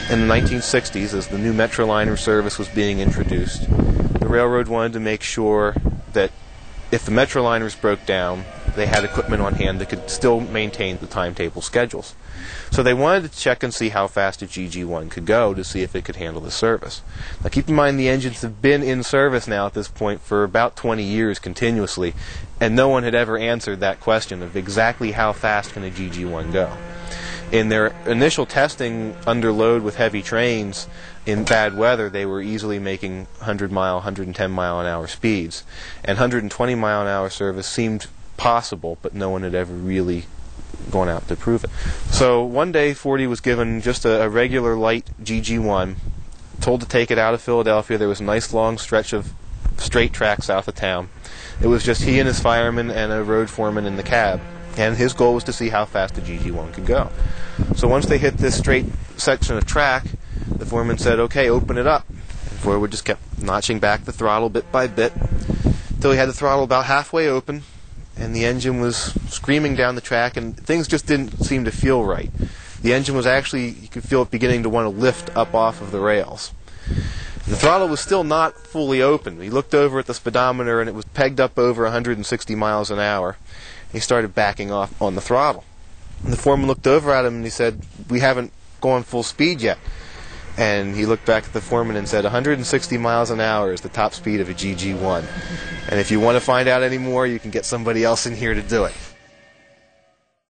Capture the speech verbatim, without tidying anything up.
in the nineteen sixties, as the new Metroliner service was being introduced, the railroad wanted to make sure that if the Metroliners broke down, they had equipment on hand that could still maintain the timetable schedules. So they wanted to check and see how fast a G G one could go to see if it could handle the service. Now keep in mind the engines have been in service now at this point for about twenty years continuously, and no one had ever answered that question of exactly how fast can a G G one go. In their initial testing under load with heavy trains in bad weather, they were easily making one hundred mile, one hundred ten mile an hour speeds, and one hundred twenty mile an hour service seemed possible, but no one had ever really gone out to prove it. So one day Fordy was given just a, a regular light G G one, told to take it out of Philadelphia. There was a nice long stretch of straight track south of town. It was just he and his fireman and a road foreman in the cab, and his goal was to see how fast the G G one could go. So once they hit this straight section of track, the foreman said, "Okay, open it up." And Forwood just kept notching back the throttle bit by bit until he had the throttle about halfway open, and the engine was screaming down the track, and things just didn't seem to feel right. The engine was actually, you could feel it beginning to want to lift up off of the rails. The throttle was still not fully open. He looked over at the speedometer, and it was pegged up over one hundred sixty miles an hour. He started backing off on the throttle. And the foreman looked over at him and he said, "We haven't gone full speed yet." And he looked back at the foreman and said, one hundred sixty miles an hour is the top speed of a G G one. And if you want to find out any more, you can get somebody else in here to do it.